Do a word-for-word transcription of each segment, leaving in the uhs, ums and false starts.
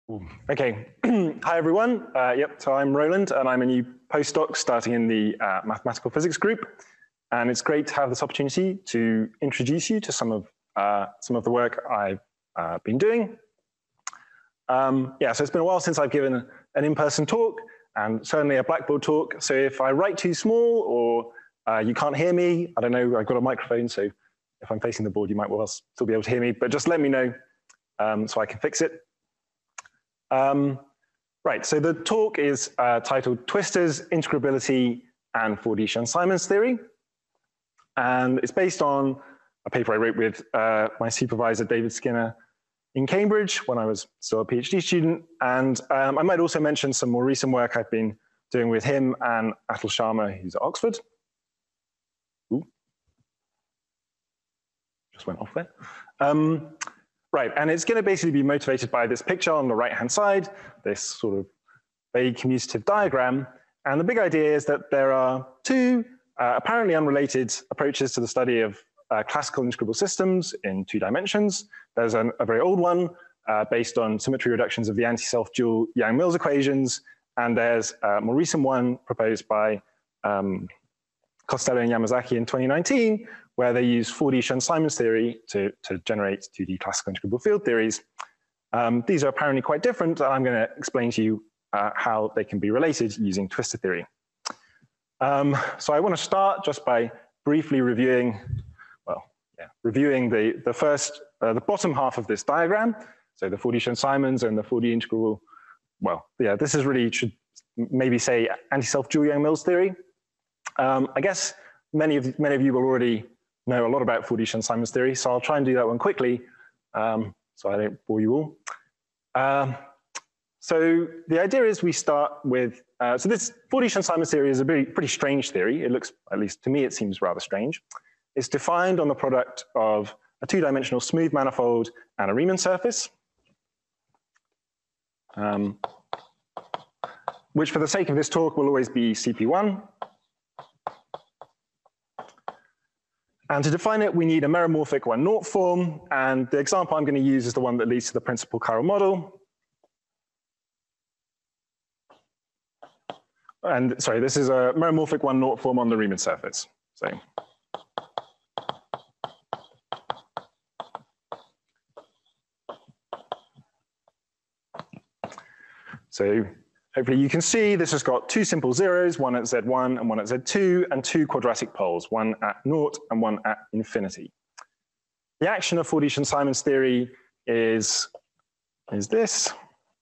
Okay, hi everyone. Uh, yep, so I'm Roland and I'm a new postdoc starting in the uh, mathematical physics group. And it's great to have this opportunity to introduce you to some of, uh, some of the work I've uh, been doing. Um, yeah, so it's been a while since I've given an in-person talk and certainly a Blackboard talk. So if I write too small or uh, you can't hear me, I don't know, I've got a microphone, so if I'm facing the board, you might well still be able to hear me, but just let me know um, so I can fix it. Um, right, so the talk is uh, titled Twistors, Integrability, and four D Chern-Simons Theory. And it's based on a paper I wrote with uh, my supervisor, David Skinner, in Cambridge when I was still a PhD student. And um, I might also mention some more recent work I've been doing with him and Atul Sharma, who's at Oxford. Ooh. Just went off there. Um, Right, and it's going to basically be motivated by this picture on the right-hand side, this sort of vague commutative diagram. And the big idea is that there are two uh, apparently unrelated approaches to the study of uh, classical integrable systems in two dimensions. There's an, a very old one uh, based on symmetry reductions of the anti-self dual Yang-Mills equations. And there's a more recent one proposed by um, Costello and Yamazaki in twenty nineteen, where they use four D Chern-Simons theory to, to generate two D classical integrable field theories. Um, these are apparently quite different, and I'm going to explain to you uh, how they can be related using twistor theory. Um, so I want to start just by briefly reviewing, well, yeah, reviewing the, the first, uh, the bottom half of this diagram. So the four D Chern-Simons and the four D integrable, well, yeah, this is really, should maybe say anti-self dual Yang-Mills theory. Um, I guess many of, many of you will already know a lot about four D Chern-Simons theory, so I'll try and do that one quickly um, so I don't bore you all. Um, so the idea is we start with, uh, so this four D Chern-Simons theory is a pretty, pretty strange theory. It looks, at least to me, it seems rather strange. It's defined on the product of a two-dimensional smooth manifold and a Riemann surface, um, which for the sake of this talk will always be C P one. And to define it, we need a meromorphic one naught form. And the example I'm going to use is the one that leads to the principal chiral model. And sorry, this is a meromorphic one naught form on the Riemann surface. So, so hopefully you can see this has got two simple zeros, one at Z one and one at Z two, and two quadratic poles, one at naught and one at infinity. The action of four D Chern-Simons theory is, is this.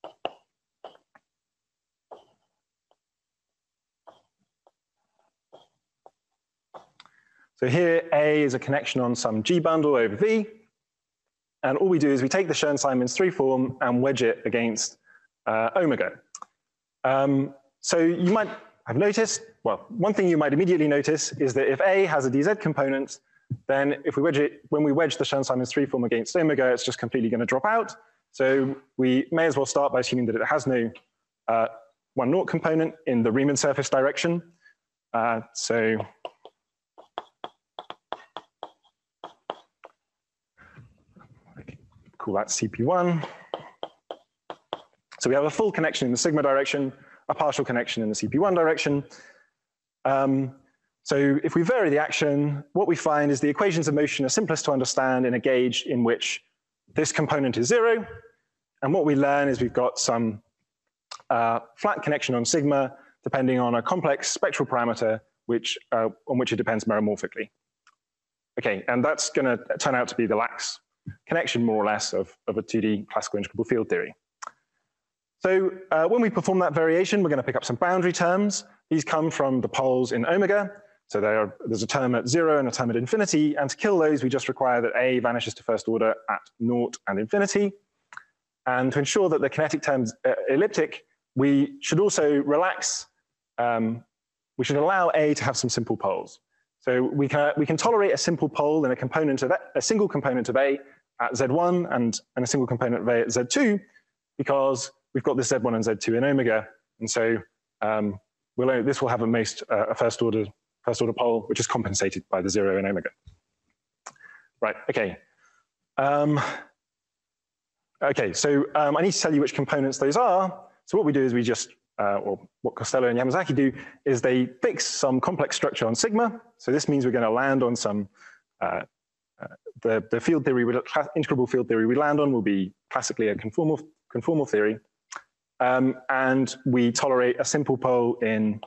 So here A is a connection on some G bundle over V. And all we do is we take the Chern-Simons three form and wedge it against uh, omega. Um, so you might have noticed, well, one thing you might immediately notice is that if A has a D Z component, then if we wedge it, when we wedge the Chern-Simons three form against omega, it's just completely going to drop out. So we may as well start by assuming that it has no uh, one naught component in the Riemann surface direction. Uh, so call that C P one. So we have a full connection in the sigma direction, a partial connection in the C P one direction. Um, so if we vary the action, what we find is the equations of motion are simplest to understand in a gauge in which this component is zero. And what we learn is we've got some uh, flat connection on sigma, depending on a complex spectral parameter, which, uh, on which it depends meromorphically. Okay, and that's going to turn out to be the lax connection, more or less, of, of a two D classical integrable field theory. So uh, when we perform that variation, we're going to pick up some boundary terms. These come from the poles in omega. So there are, there's a term at zero and a term at infinity. And to kill those, we just require that A vanishes to first order at naught and infinity. And to ensure that the kinetic term's uh, elliptic, we should also relax, um, we should allow A to have some simple poles. So we can, we can tolerate a simple pole in a component of a, a single component of A at Z one and, and a single component of A at Z two, because we've got this Z one and Z two in omega, and so um, we'll, this will have a most uh, a first order first order pole, which is compensated by the zero in omega. Right. Okay. Um, Okay, so um, I need to tell you which components those are. So what we do is we just, uh, or what Costello and Yamazaki do, is they fix some complex structure on sigma. So this means we're going to land on some, uh, uh, the, the field theory, integrable field theory we land on will be classically a conformal, conformal theory. Um, and we tolerate a simple pole in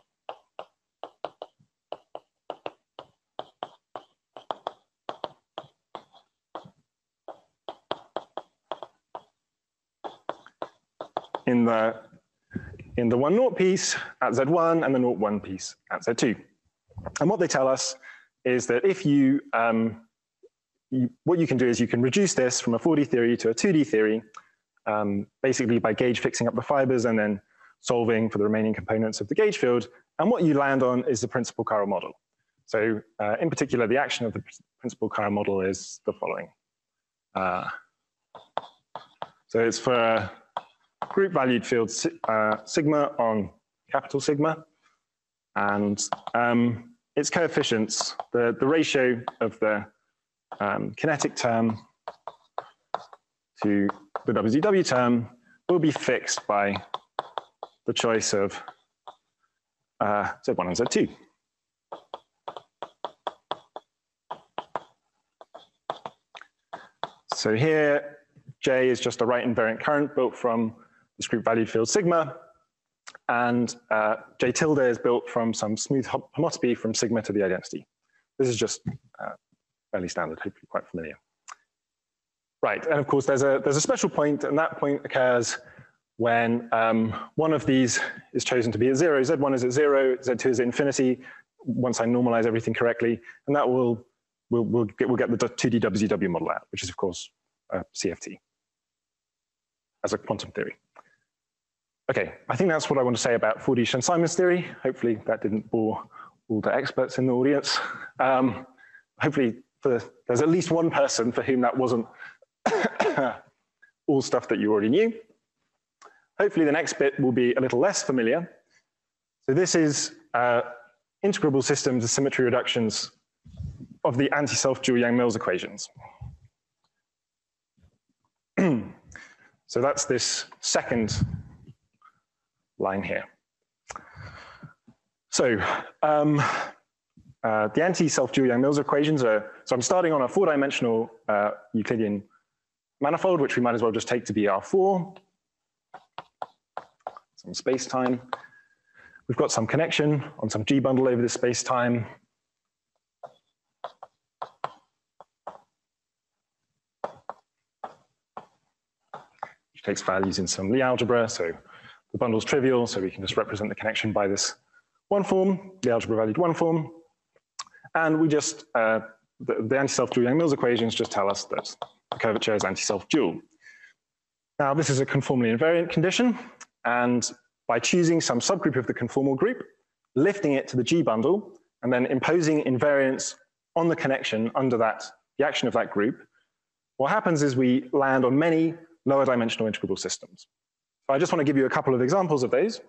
in the in the one naught piece at Z one and the naught one piece at Z two. And what they tell us is that if you, um, you what you can do is you can reduce this from a four D theory to a two D theory, um, basically by gauge fixing up the fibers and then solving for the remaining components of the gauge field. And what you land on is the principal chiral model. So uh, in particular, the action of the principal chiral model is the following. Uh, so it's for group valued field uh, sigma on capital sigma, and um, its coefficients, the, the ratio of the um, kinetic term to the W Z W term will be fixed by the choice of uh, Z one and Z two. So here, J is just a right invariant current built from this group valued field sigma, and uh, J tilde is built from some smooth homotopy from sigma to the identity. This is just uh, fairly standard, hopefully quite familiar. Right, and of course there's a, there's a special point, and that point occurs when um, one of these is chosen to be at zero. Z one is at zero, Z two is at infinity, once I normalize everything correctly, and that will, we'll, we'll, get, we'll get the two D W Z W model out, which is of course uh, C F T as a quantum theory. Okay, I think that's what I want to say about four D Chern-Simons theory. Hopefully that didn't bore all the experts in the audience. Um, hopefully for, there's at least one person for whom that wasn't all stuff that you already knew. Hopefully the next bit will be a little less familiar. So this is uh, integrable systems of symmetry reductions of the anti-self dual Yang-Mills equations. So that's this second line here. So um, uh, the anti-self dual Yang-Mills equations are, so I'm starting on a four-dimensional uh, Euclidean manifold, which we might as well just take to be R four. Some space-time. We've got some connection on some G bundle over this space-time. Which takes values in some Lie algebra, so the bundle's trivial, so we can just represent the connection by this one form, the algebra valued one form. And we just, uh, the, the anti-self dual Yang-Mills equations just tell us that the curvature is anti-self dual. Now, this is a conformally invariant condition, and by choosing some subgroup of the conformal group, lifting it to the G bundle, and then imposing invariance on the connection under that, the action of that group, what happens is we land on many lower dimensional integrable systems. So I just want to give you a couple of examples of those.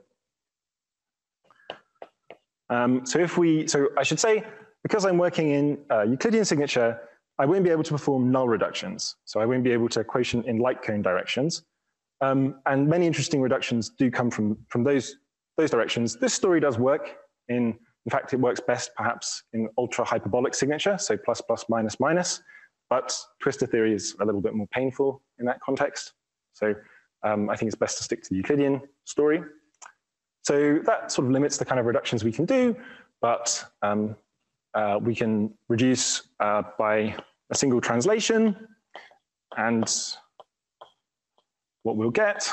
Um, so if we, so I should say, because I'm working in uh, Euclidean signature, I won't be able to perform null reductions. So I won't be able to quotient in light cone directions. Um, and many interesting reductions do come from, from those, those directions. This story does work in, in fact, it works best perhaps in ultra hyperbolic signature, so plus, plus, minus, minus. But twistor theory is a little bit more painful in that context. So um, I think it's best to stick to the Euclidean story. So that sort of limits the kind of reductions we can do, but um, uh, we can reduce uh, by a single translation, and what we'll get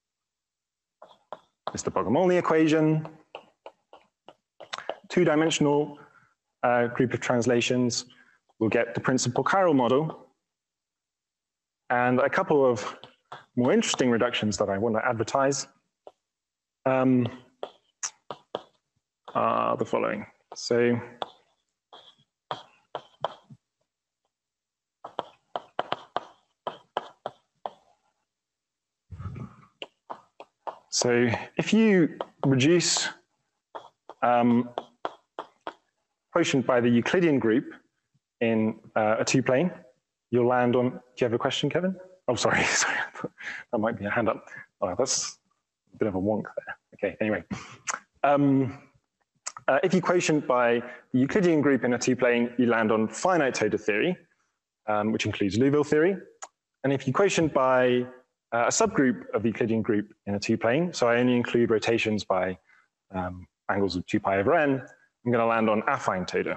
is the Bogomolny equation, two-dimensional uh, group of translations. We'll get the principal chiral model, and a couple of more interesting reductions that I want to advertise um, are the following. So So if you reduce um, quotient by the Euclidean group in uh, a two-plane, you'll land on, do you have a question, Kevin? Oh, sorry, sorry. That might be a hand up. Oh, that's a bit of a wonk there. Okay, anyway. Um, uh, if you quotient by the Euclidean group in a two-plane, you land on finite Toda theory, um, which includes Liouville theory. And if you quotient by uh, a subgroup of the Euclidean group in a two-plane, so I only include rotations by um, angles of two pi over n, I'm going to land on affine Toda.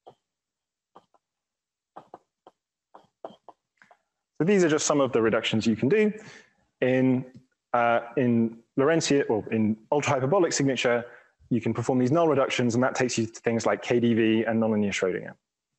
So these are just some of the reductions you can do. In, uh, in Lorentzian, or in ultra-hyperbolic signature, you can perform these null reductions, and that takes you to things like K D V and nonlinear Schrodinger.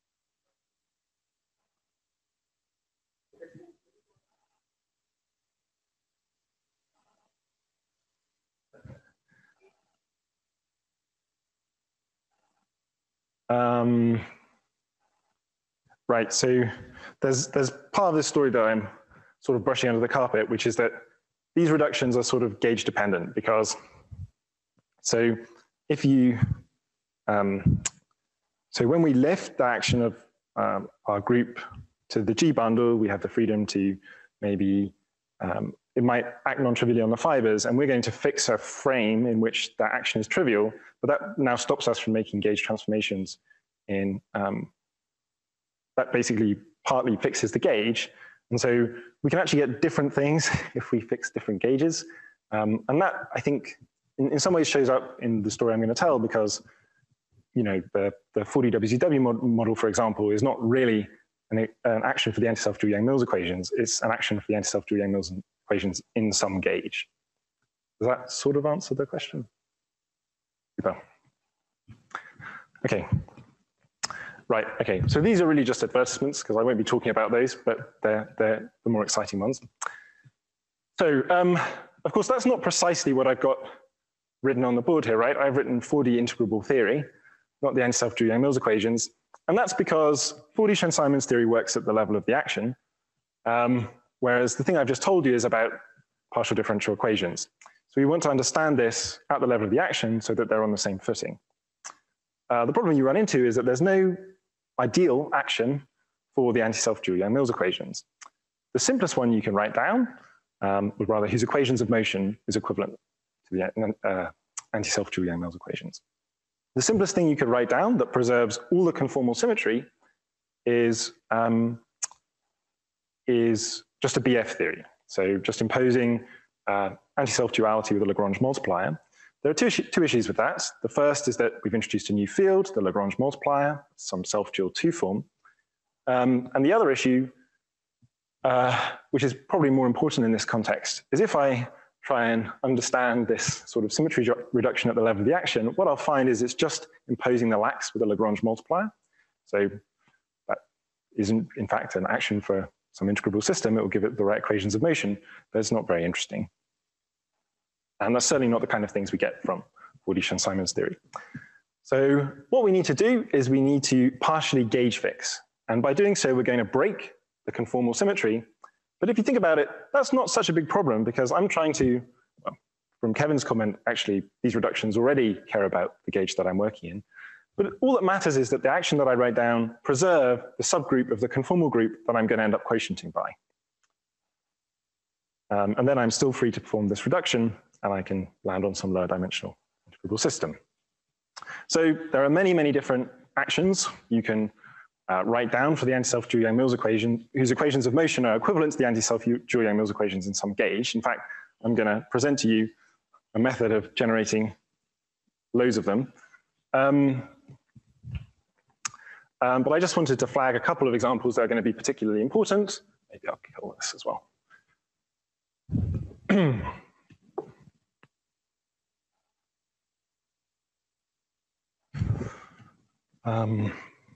Um, right, so there's, there's part of this story that I'm sort of brushing under the carpet, which is that these reductions are sort of gauge dependent, because so if you, um, so when we lift the action of um, our group to the G bundle, we have the freedom to maybe, um, it might act non-trivially on the fibers, and we're going to fix a frame in which that action is trivial, but that now stops us from making gauge transformations in, um, that basically partly fixes the gauge. And so we can actually get different things if we fix different gauges. Um, and that, I think, in, in some ways shows up in the story I'm going to tell, because you know, the, the four D W C W mod model, for example, is not really an, an action for the anti-self-Joule-Yang-Mills equations. It's an action for the anti-self-Joule-Yang-Mills equations in some gauge. Does that sort of answer the question? Super. Okay. Right, okay, so these are really just advertisements, because I won't be talking about those, but they're, they're the more exciting ones. So, um, of course, that's not precisely what I've got written on the board here, right? I've written four D integrable theory, not the anti-self-Joule-Yang-Mills equations, and that's because four D Schoen-Simons theory works at the level of the action, um, whereas the thing I've just told you is about partial differential equations. So we want to understand this at the level of the action so that they're on the same footing. Uh, the problem you run into is that there's no ideal action for the anti-self-Joule-Yang-Mills equations. The simplest one you can write down, um, or rather whose equations of motion is equivalent to the uh, anti-self-Joule-Yang-Mills equations. The simplest thing you could write down that preserves all the conformal symmetry is, um, is just a B F theory. So just imposing uh, anti-self-duality with a Lagrange multiplier. There are two, two issues with that. The first is that we've introduced a new field, the Lagrange multiplier, some self-dual two form. Um, and the other issue, uh, which is probably more important in this context, is if I try and understand this sort of symmetry reduction at the level of the action, what I'll find is it's just imposing the lax with a Lagrange multiplier. So that isn't, in fact, an action for some integrable system. It will give it the right equations of motion, but it's not very interesting. And that's certainly not the kind of things we get from four D Schoen-Simons theory. So what we need to do is we need to partially gauge fix. And by doing so, we're going to break the conformal symmetry. But if you think about it, that's not such a big problem, because I'm trying to, well, from Kevin's comment, actually, these reductions already care about the gauge that I'm working in. But all that matters is that the action that I write down preserve the subgroup of the conformal group that I'm going to end up quotienting by. Um, and then I'm still free to perform this reduction, and I can land on some lower dimensional integrable system. So there are many, many different actions you can uh, write down for the anti-self-Joule-Yang-Mills equation, whose equations of motion are equivalent to the anti-self-Joule-Yang-Mills equations in some gauge. In fact, I'm going to present to you a method of generating loads of them. Um, um, but I just wanted to flag a couple of examples that are going to be particularly important. Maybe I'll kill this as well. Um,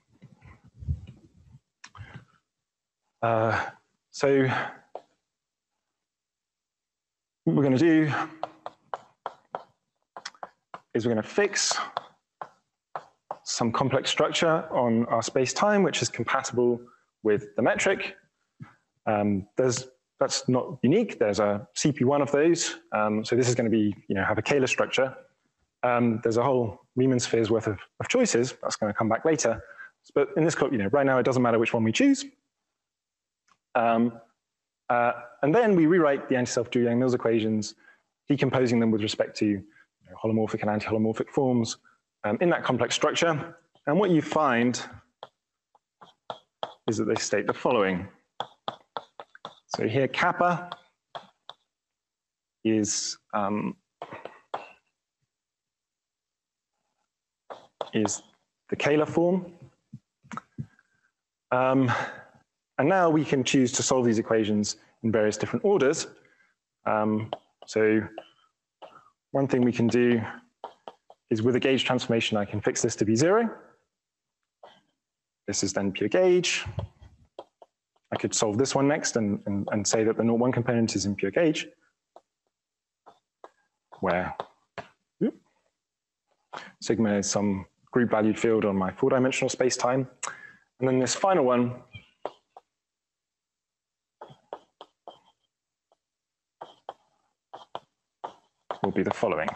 uh, so what we're going to do is we're going to fix some complex structure on our space-time, which is compatible with the metric. Um, there's, that's not unique. There's a C P one of those. Um, so this is going to be, you know, have a Kähler structure. Um, there's a whole Riemann sphere's worth of, of choices. That's going to come back later. But in this, you know, right now it doesn't matter which one we choose. Um, Uh, and then we rewrite the anti-self-dual Yang-Mills equations, decomposing them with respect to you know, holomorphic and anti-holomorphic forms um, in that complex structure. And what you find is that they state the following. So here kappa is, um, is the Kähler form. Um, and now we can choose to solve these equations in various different orders. Um, so one thing we can do is with a gauge transformation, I can fix this to be zero. This is then pure gauge. I could solve this one next and, and, and say that the zero one component is in pure gauge, where whoop, sigma is some group valued field on my four dimensional space-time. And then this final one will be the following.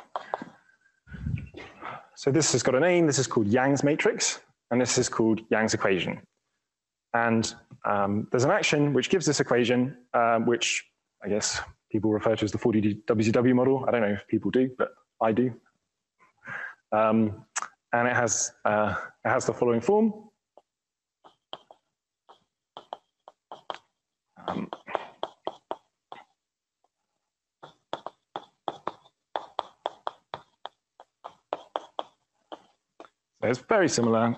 So this has got a name. This is called Yang's matrix, and this is called Yang's equation. And um, there's an action which gives this equation, um, which I guess people refer to as the four D W C W model. I don't know if people do, but I do. Um, and it has, uh, it has the following form. Um, so it's very similar.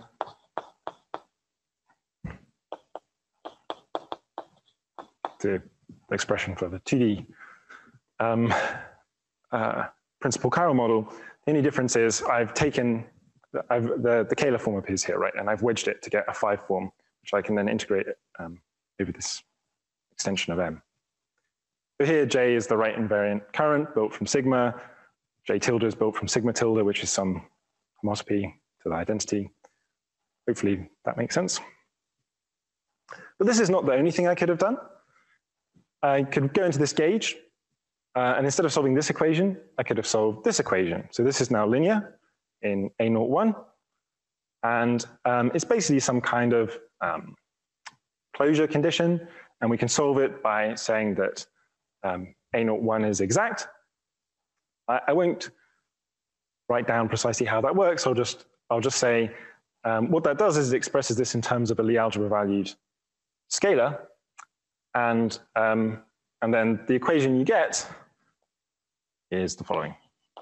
To the expression for the two D um, uh, principal chiral model. The only difference is I've taken, I've, the, the Kähler form appears here, right? And I've wedged it to get a five form, which I can then integrate um, over this extension of M. So here, J is the right invariant current built from sigma. J tilde is built from sigma tilde, which is some homoscopy to the identity. Hopefully that makes sense. But this is not the only thing I could have done. I could go into this gauge, uh, and instead of solving this equation, I could have solved this equation. So this is now linear in A zero one, and um, it's basically some kind of um, closure condition, and we can solve it by saying that um, A zero one is exact. I, I won't write down precisely how that works. I'll just, I'll just say um, what that does is it expresses this in terms of a Lie algebra valued scalar. And, um, and then the equation you get is the following.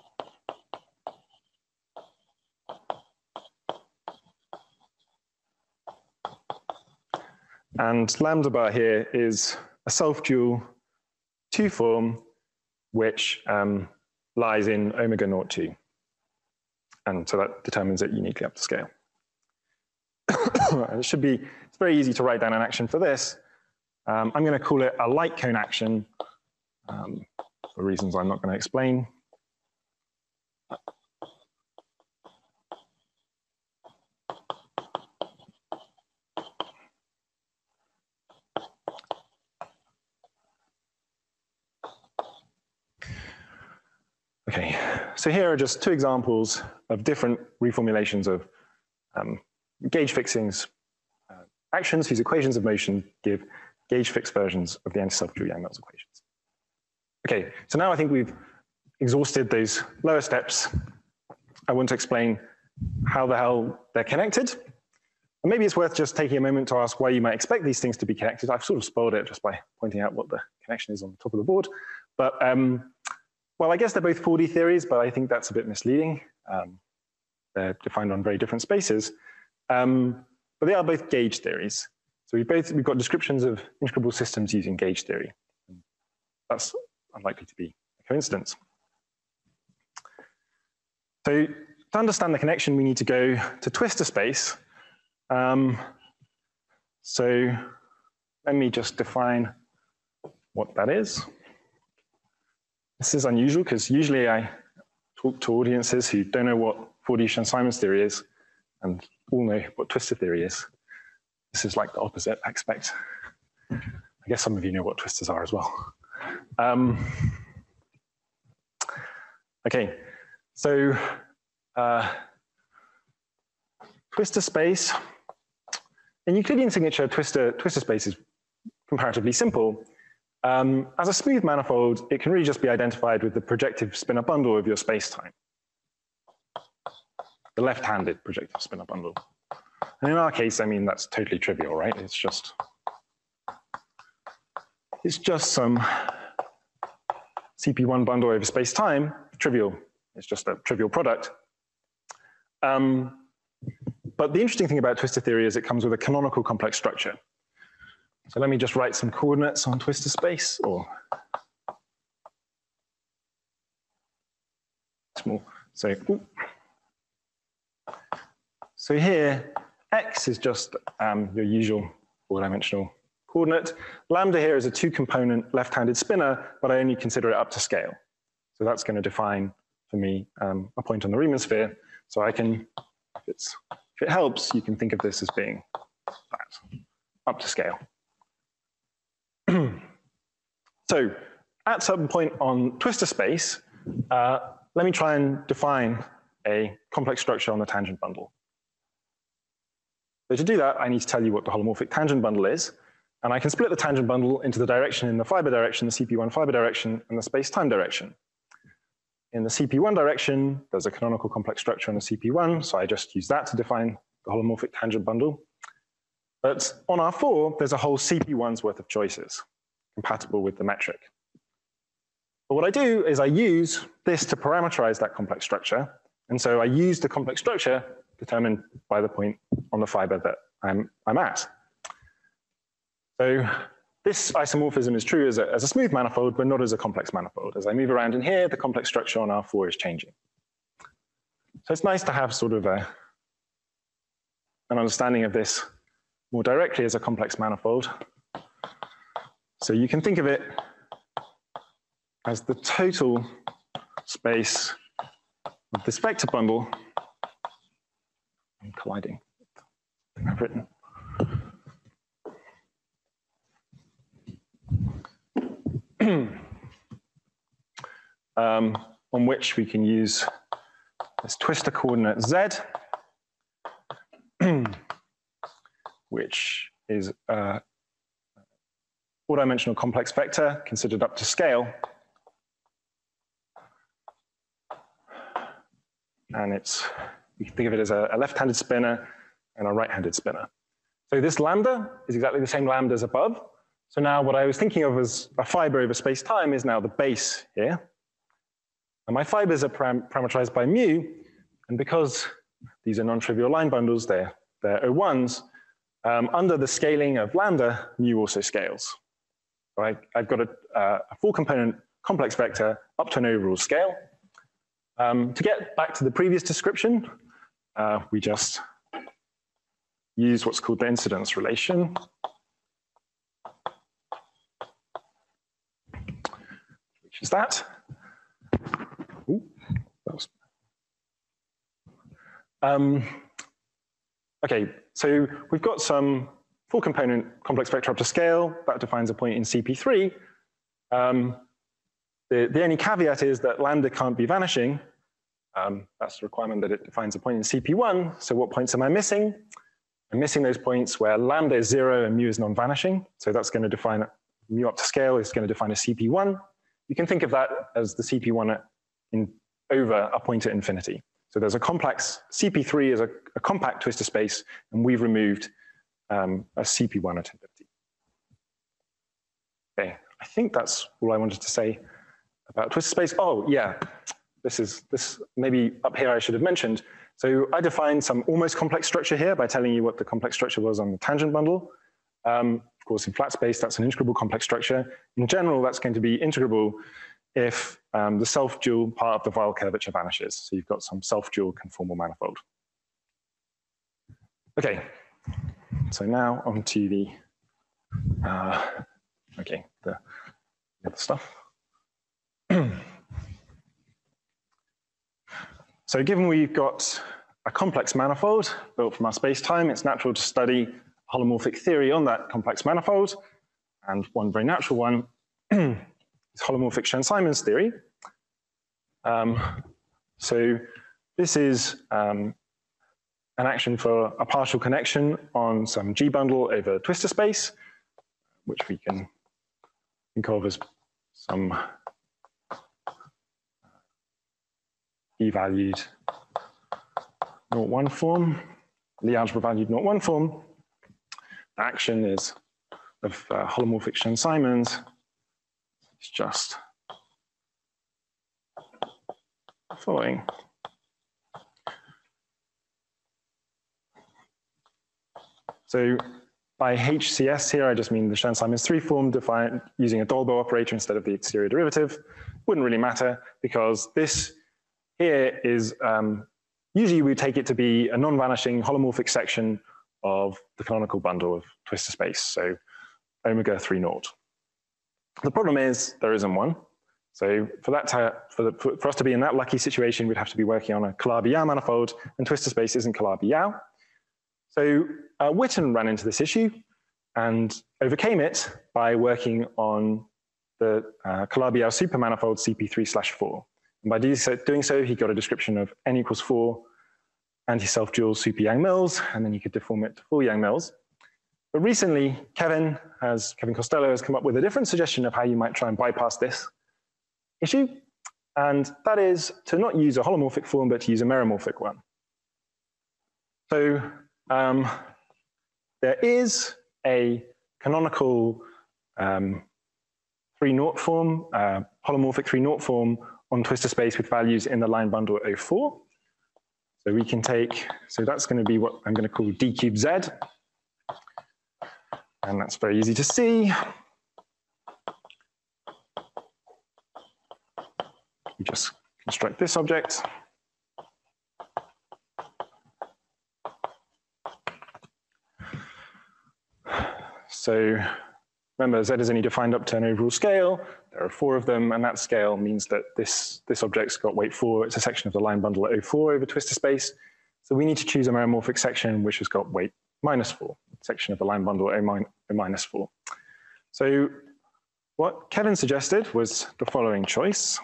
And lambda bar here is a self-dual two form, which um, lies in omega naught two. And so that determines it uniquely up to scale. It should be, it's very easy to write down an action for this. Um, I'm going to call it a light cone action um, for reasons I'm not going to explain. Okay, so here are just two examples of different reformulations of um, gauge fixings uh, actions whose equations of motion give gauge fixed versions of the anti-self-dual Yang-Mills equations. Okay, so now I think we've exhausted those lower steps. I want to explain how the hell they're connected. And maybe it's worth just taking a moment to ask why you might expect these things to be connected. I've sort of spoiled it just by pointing out what the connection is on the top of the board. But, um, well, I guess they're both four D theories, but I think that's a bit misleading. Um, they're defined on very different spaces. Um, but they are both gauge theories. So we've, both, we've got descriptions of integrable systems using gauge theory. That's unlikely to be a coincidence. So to understand the connection, we need to go to twistor space. Um, so let me just define what that is. This is unusual because usually I talk to audiences who don't know what four D Chern-Simons theory is and all know what twistor theory is. This is like the opposite, I expect. I guess some of you know what twistors are as well. Um, okay, so uh, twistor space. In Euclidean signature, twistor, twistor space is comparatively simple. Um, as a smooth manifold, it can really just be identified with the projective spinor bundle of your spacetime. The left-handed projective spinor bundle. And in our case, I mean, that's totally trivial, right? It's just, it's just some C P one bundle over space-time, trivial. It's just a trivial product. Um, but the interesting thing about twistor theory is it comes with a canonical complex structure. So let me just write some coordinates on twistor space, or small. So, ooh. so here, x is just um, your usual four-dimensional coordinate. Lambda here is a two-component left-handed spinor, but I only consider it up to scale. So that's going to define for me um, a point on the Riemann sphere. So I can, if, it's, if it helps, you can think of this as being that, up to scale. So at some point on twistor space, uh, let me try and define a complex structure on the tangent bundle. So to do that, I need to tell you what the holomorphic tangent bundle is. And I can split the tangent bundle into the direction in the fiber direction, the C P one fiber direction, and the space-time direction. In the C P one direction, there's a canonical complex structure on the C P one, so I just use that to define the holomorphic tangent bundle. But on R four, there's a whole C P one's worth of choices compatible with the metric. But what I do is I use this to parameterize that complex structure. And so I use the complex structure determined by the point on the fiber that I'm, I'm at. So this isomorphism is true as a, as a smooth manifold, but not as a complex manifold. As I move around in here, the complex structure on R four is changing. So it's nice to have sort of a, an understanding of this more directly as a complex manifold. So you can think of it as the total space of this vector bundle. I'm colliding. I've written. um, on which we can use this twistor coordinate z, which is a four-dimensional complex vector considered up to scale. And it's, you can think of it as a, a left-handed spinor and a right-handed spinor. So this lambda is exactly the same lambda as above. So now what I was thinking of as a fiber over space-time is now the base here. And my fibers are param parameterized by mu, and because these are non-trivial line bundles, they're, they're O ones, um, under the scaling of lambda, mu also scales. So I, I've got a, uh, a four-component complex vector up to an overall scale. Um, to get back to the previous description, uh, we just use what's called the incidence relation. Which is that. Ooh, that was... um, okay, so we've got some four-component complex vector up to scale. That defines a point in C P three. Um, the, the only caveat is that lambda can't be vanishing. Um, that's the requirement that it defines a point in C P one. So what points am I missing? I'm missing those points where lambda is zero and mu is non-vanishing. So that's going to define, mu up to scale is going to define a C P one. You can think of that as the C P one in, over a point at infinity. So there's a complex, C P three is a, a compact twistor space, and we've removed um, a C P one at infinity. Okay, I think that's all I wanted to say about twistor space. Oh, yeah, this is, this maybe up here I should have mentioned. So I defined some almost complex structure here by telling you what the complex structure was on the tangent bundle. Um, of course, in flat space, that's an integrable complex structure. In general, that's going to be integrable if um, the self-dual part of the Weyl curvature vanishes. So you've got some self-dual conformal manifold. Okay, so now on to the, uh, okay, the, the other stuff. So given we've got a complex manifold built from our space-time, it's natural to study holomorphic theory on that complex manifold. And one very natural one is holomorphic Schoen-Simons theory. Um, so this is um, an action for a partial connection on some G bundle over twistor space, which we can think of as some p-valued zero one form, Lie algebra valued zero one form. The action is of uh, holomorphic Schoen-Simons. It's just the following. So by H C S here, I just mean the Schoen-Simons three form defined using a Dolbeault operator instead of the exterior derivative. Wouldn't really matter because this here is, um, usually we take it to be a non-vanishing holomorphic section of the canonical bundle of twistor space, so omega three naught. The problem is there isn't one. So for that to, for, the, for us to be in that lucky situation, we'd have to be working on a Calabi-Yau manifold, and twistor space isn't Calabi-Yau. So uh, Witten ran into this issue and overcame it by working on the uh, Calabi-Yau supermanifold C P three slash four. And by do so, doing so, he got a description of n equals four anti-self-dual super Yang-Mills, and then you could deform it to full Yang-Mills. But recently, Kevin, has, Kevin Costello has come up with a different suggestion of how you might try and bypass this issue. And that is to not use a holomorphic form, but to use a meromorphic one. So um, there is a canonical um, three naught form, uh, holomorphic three naught form on twistor space with values in the line bundle O four. So we can take, so that's going to be what I'm going to call d cubed z. And that's very easy to see. We just construct this object. So remember, z is only defined up to an overall scale. There are four of them, and that scale means that this, this object's got weight four. It's a section of the line bundle O four over twistor space. So we need to choose a meromorphic section which has got weight minus four, section of the line bundle O, min O minus four. So what Kevin suggested was the following choice.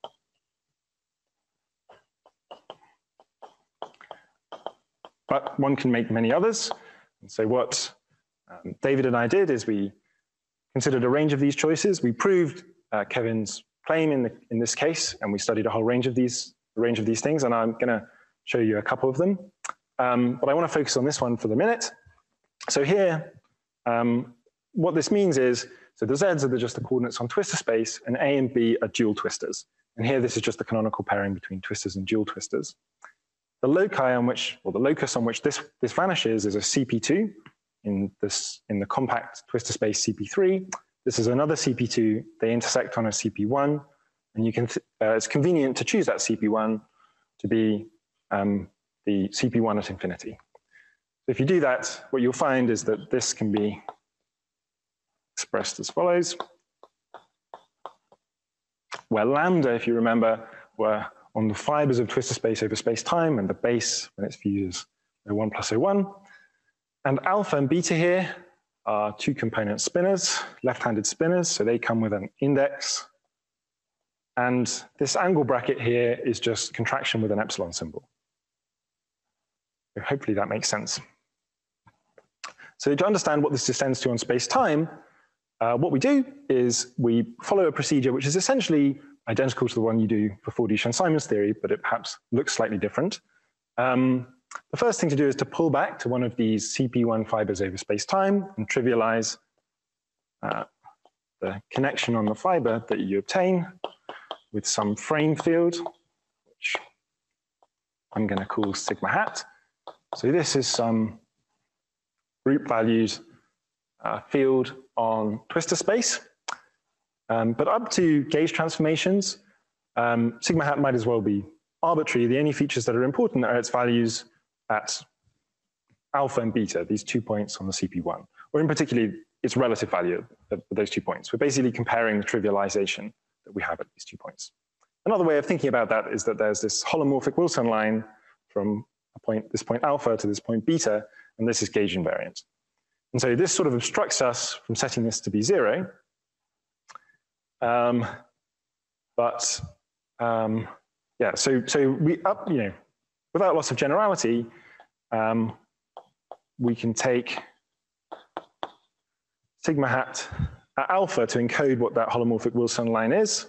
But one can make many others. And so what um, David and I did is we considered a range of these choices. We proved uh, Kevin's claim in, the, in this case, and we studied a whole range of these, a range of these things, and I'm going to show you a couple of them. Um, but I want to focus on this one for the minute. So here, um, what this means is, so the z's are the, just the coordinates on twistor space, and a and b are dual twistors. And here, this is just the canonical pairing between twistors and dual twistors. The loci on which, or the locus on which this, this vanishes is a C P two in, this, in the compact twistor space C P three. This is another C P two. They intersect on a C P one. And you can th uh, it's convenient to choose that C P one to be um, the C P one at infinity. So if you do that, what you'll find is that this can be expressed as follows, where lambda, if you remember, were on the fibers of twistor space over space-time, and the base, when it's viewed as O one plus O one. And alpha and beta here are two component spinners, left-handed spinners, so they come with an index. And this angle bracket here is just contraction with an epsilon symbol. So hopefully that makes sense. So to understand what this descends to on space-time, uh, what we do is we follow a procedure which is essentially identical to the one you do for four D Schoen-Simons theory, but it perhaps looks slightly different. Um, the first thing to do is to pull back to one of these C P one fibers over space-time and trivialize uh, the connection on the fiber that you obtain with some frame field, which I'm going to call sigma hat. So this is some group valued uh, field on twistor space. Um, but up to gauge transformations, um, sigma hat might as well be arbitrary. The only features that are important are its values at alpha and beta, these two points on the C P one, or in particular, its relative value at those two points. We're basically comparing the trivialization that we have at these two points. Another way of thinking about that is that there's this holomorphic Wilson line from a point, this point alpha to this point beta, and this is gauge invariant. And so this sort of obstructs us from setting this to be zero. Um, but um, yeah, so so we up, you know, without loss of generality, um, we can take sigma hat at alpha to encode what that holomorphic Wilson line is.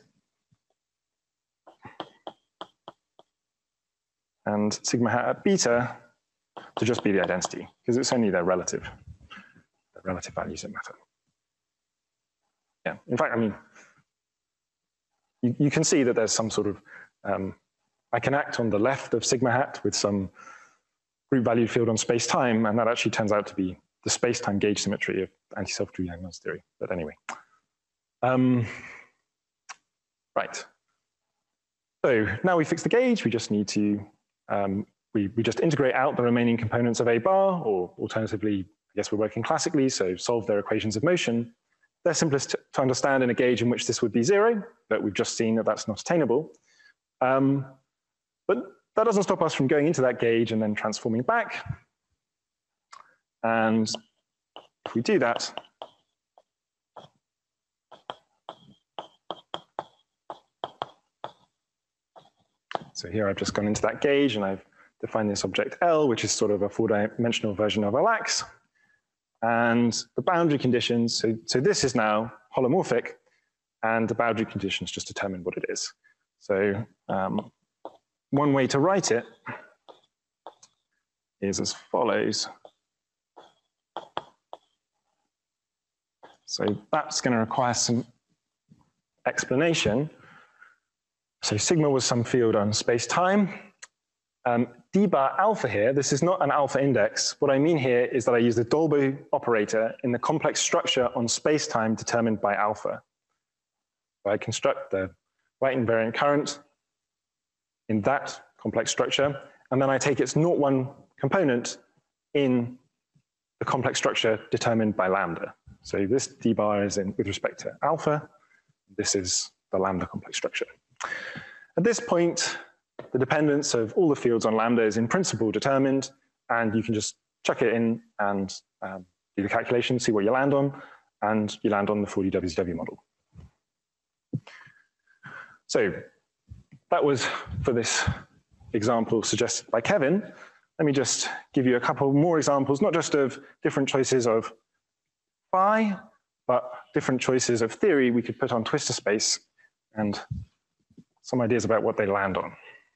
And sigma hat at beta to just be the identity, because it's only their relative, their relative values that matter. Yeah, in fact, I mean, you, you can see that there's some sort of, um, I can act on the left of sigma hat with some group valued field on space-time, and that actually turns out to be the space-time gauge symmetry of anti-self-true Yang-Mills theory. But anyway. Um, right. So now we fix the gauge, we just need to, um, we, we just integrate out the remaining components of A bar, or alternatively, I guess we're working classically, so solve their equations of motion. They're simplest to understand in a gauge in which this would be zero, but we've just seen that that's not attainable. Um, but that doesn't stop us from going into that gauge and then transforming back. And if we do that, so here I've just gone into that gauge and I've defined this object L, which is sort of a four-dimensional version of a lax. And the boundary conditions, so, so this is now holomorphic, and the boundary conditions just determine what it is. So um, one way to write it is as follows. So that's going to require some explanation. So sigma was some field on space-time. Um, d bar alpha here, this is not an alpha index. What I mean here is that I use the Dolbeault operator in the complex structure on space-time determined by alpha. So I construct the white invariant current in that complex structure, and then I take its zero one component in the complex structure determined by lambda. So this d bar is in with respect to alpha. This is the lambda complex structure. At this point, the dependence of all the fields on lambda is in principle determined, and you can just chuck it in and um, do the calculation, see what you land on, and you land on the four D W Z W model. So that was for this example suggested by Kevin. Let me just give you a couple more examples, not just of different choices of phi, but different choices of theory we could put on twistor space, and some ideas about what they land on.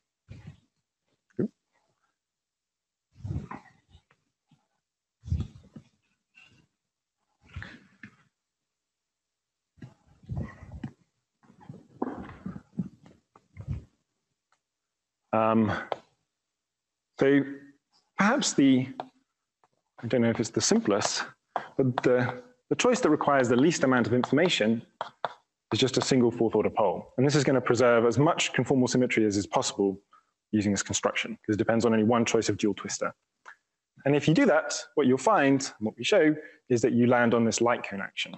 Um, so perhaps the, I don't know if it's the simplest, but the, the choice that requires the least amount of information is just a single fourth order pole. And this is going to preserve as much conformal symmetry as is possible using this construction, because it depends on only one choice of dual twister. And if you do that, what you'll find, and what we show, is that you land on this light cone action.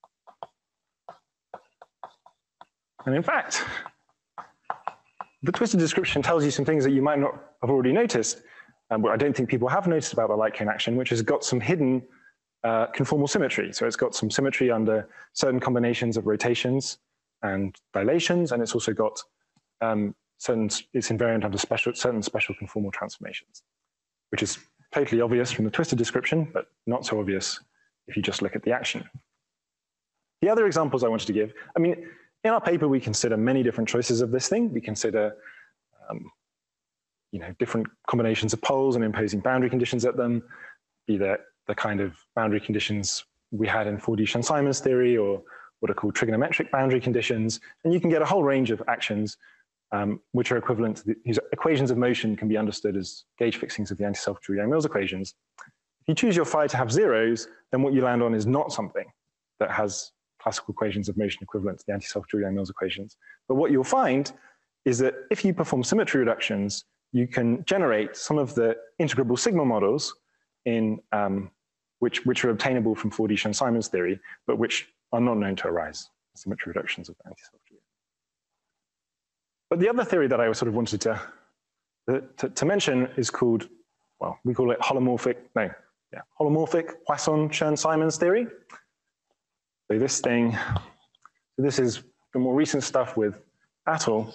And in fact, the twistor description tells you some things that you might not have already noticed, um, but I don't think people have noticed about the light cone action, which has got some hidden uh, conformal symmetry. So it's got some symmetry under certain combinations of rotations and dilations, and it's also got um, certain, it's invariant under special, certain special conformal transformations, which is totally obvious from the twistor description, but not so obvious if you just look at the action. The other examples I wanted to give, I mean, in our paper, we consider many different choices of this thing. We consider um, you know, different combinations of poles and imposing boundary conditions at them, be that the kind of boundary conditions we had in four D Chern-Simons theory, or what are called trigonometric boundary conditions. And you can get a whole range of actions um, which are equivalent to the, these equations of motion can be understood as gauge fixings of the anti-self-true Yang-Mills equations. If you choose your phi to have zeros, then what you land on is not something that has classical equations of motion equivalent to the anti-self-true Yang-Mills equations. But what you'll find is that if you perform symmetry reductions, you can generate some of the integrable sigma models in um, which, which are obtainable from four D Chern-Simons theory, but which are not known to arise symmetry reductions of the anti-self-true. But the other theory that I sort of wanted to, to, to mention is called, well, we call it holomorphic, no, yeah, holomorphic Poisson Chern-Simons theory. So this thing, so this is the more recent stuff with Attal.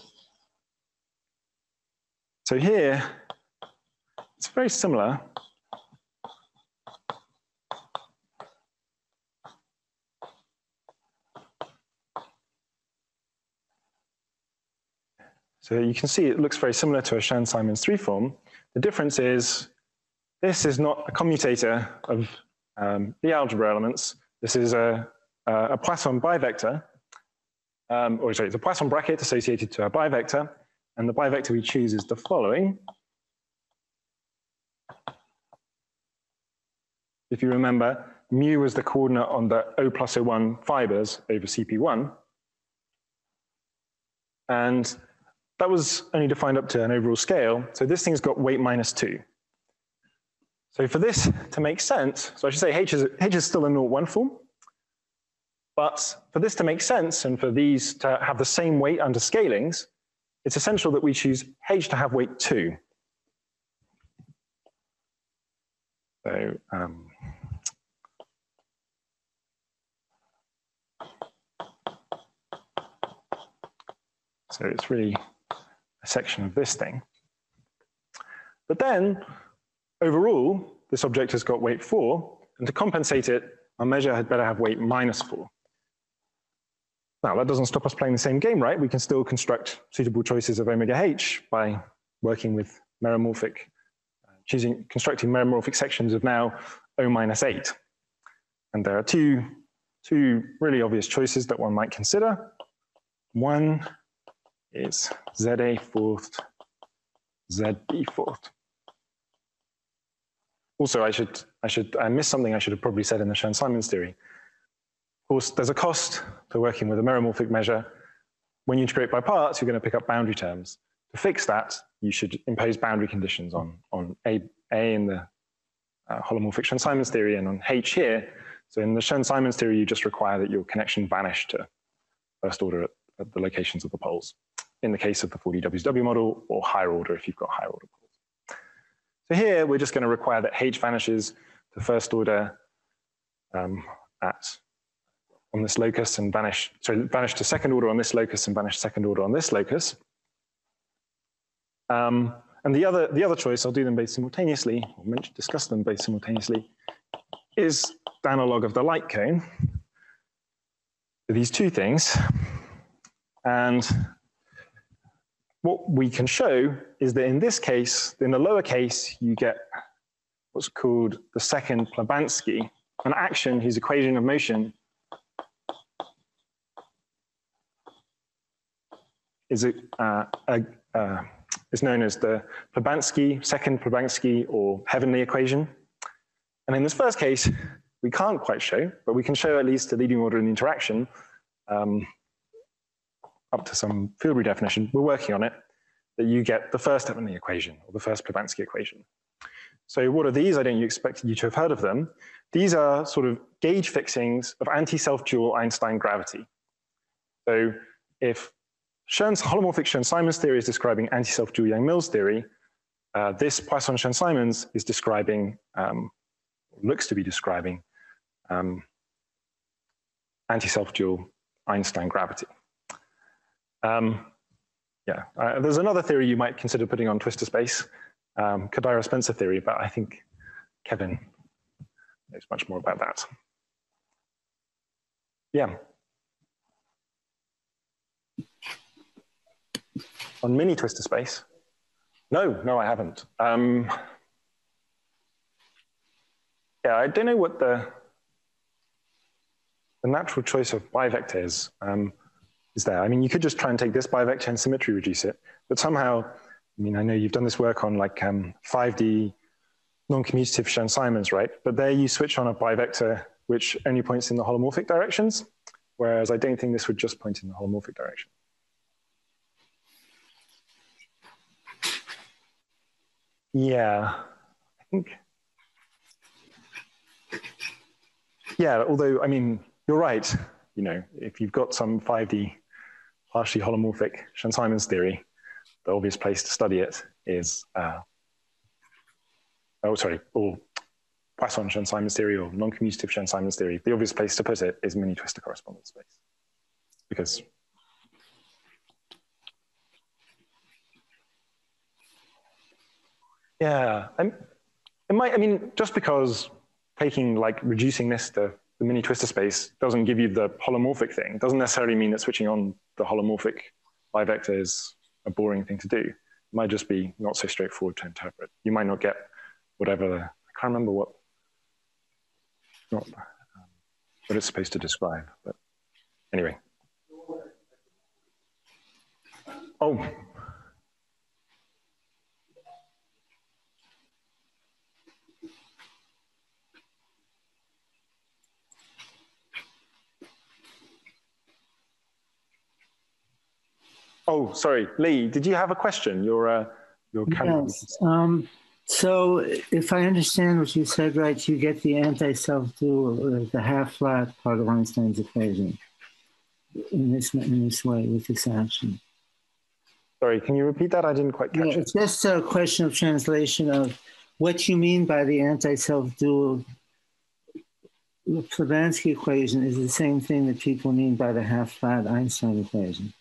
So here, it's very similar. So you can see it looks very similar to a Chern-Simons three form. The difference is this is not a commutator of um, the algebra elements. This is a, a Poisson bivector, um, or sorry, it's a Poisson bracket associated to a bivector, and the bivector we choose is the following. If you remember, mu was the coordinate on the O plus O one fibers over C P one, and that was only defined up to an overall scale, so this thing's got weight minus two. So for this to make sense, so I should say H is, H is still a naught one form, but for this to make sense and for these to have the same weight under scalings, it's essential that we choose H to have weight two. So, um, so it's really a section of this thing. But then, overall, this object has got weight four, and to compensate it, our measure had better have weight minus four. Now, that doesn't stop us playing the same game, right? We can still construct suitable choices of omega H by working with meromorphic, uh, choosing, constructing meromorphic sections of now O minus eight. And there are two, two really obvious choices that one might consider. One is Z A fourth, Z B fourth. Also, I should, I should, I missed something I should have probably said in the Chern-Simons theory. Of course, there's a cost to working with a meromorphic measure. When you integrate by parts, you're going to pick up boundary terms. To fix that, you should impose boundary conditions on, on A, A in the uh, holomorphic Chern-Simons theory and on H here. So in the Chern-Simons theory, you just require that your connection vanish to first order at, at the locations of the poles. In the case of the four D W W model, or higher order if you've got higher order poles. So here, we're just going to require that H vanishes to first order um, at on this locus and vanish, sorry, vanish to second order on this locus and vanish second order on this locus. Um, and the other, the other choice, I'll do them both simultaneously, or discuss them both simultaneously, is the analog of the light cone for these two things. And what we can show is that in this case, in the lower case, you get what's called the second Plebanski, an action whose equation of motion is, a, uh, a, uh, is known as the Plebanski, second Plebanski, or heavenly equation. And in this first case, we can't quite show, but we can show at least the leading order in the interaction um, up to some field redefinition. We're working on it, that you get the first heavenly equation, or the first Plebanski equation. So what are these? I don't expect you to have heard of them. These are sort of gauge fixings of anti-self-dual Einstein gravity. So if Chern's holomorphic Chern-Simons theory is describing anti-self-dual Yang-Mills theory, uh, this Poisson Chern-Simons is describing, um, looks to be describing, um, anti-self-dual Einstein gravity. Um, yeah, uh, there's another theory you might consider putting on twistor space, um, Kodaira-Spencer theory, but I think Kevin knows much more about that. Yeah. On mini twistor space? No, no, I haven't. Um, yeah, I don't know what the, the natural choice of bivector is. Um, is there. I mean, you could just try and take this bivector and symmetry reduce it, but somehow, I mean, I know you've done this work on like um, five D non-commutative Chern-Simons, right? But there you switch on a bivector which only points in the holomorphic directions, whereas I don't think this would just point in the holomorphic direction. Yeah, I think, yeah, although, I mean, you're right, you know, if you've got some five D partially holomorphic Chern-Simons theory, the obvious place to study it is, uh, oh, sorry, or Poisson Chern-Simons theory or non-commutative Chern-Simons theory. The obvious place to put it is mini twistor correspondence space. Because yeah, I'm, it might, I mean, just because taking like reducing this to the mini twistor space doesn't give you the holomorphic thing, doesn't necessarily mean that switching on the holomorphic bivector is a boring thing to do. It might just be not so straightforward to interpret. You might not get whatever, the, I can't remember what, not, um, what it's supposed to describe, but anyway. Oh. Oh, sorry, Lee, did you have a question? Your, uh, your camera. Yes. Um, so if I understand what you said right, you get the anti-self-dual, uh, the half-flat part of Einstein's equation in this, in this way, with this action. Sorry, can you repeat that? I didn't quite catch yeah, it. It's just a question of translation of what you mean by the anti-self-dual. The Plebanski equation is the same thing that people mean by the half-flat Einstein equation.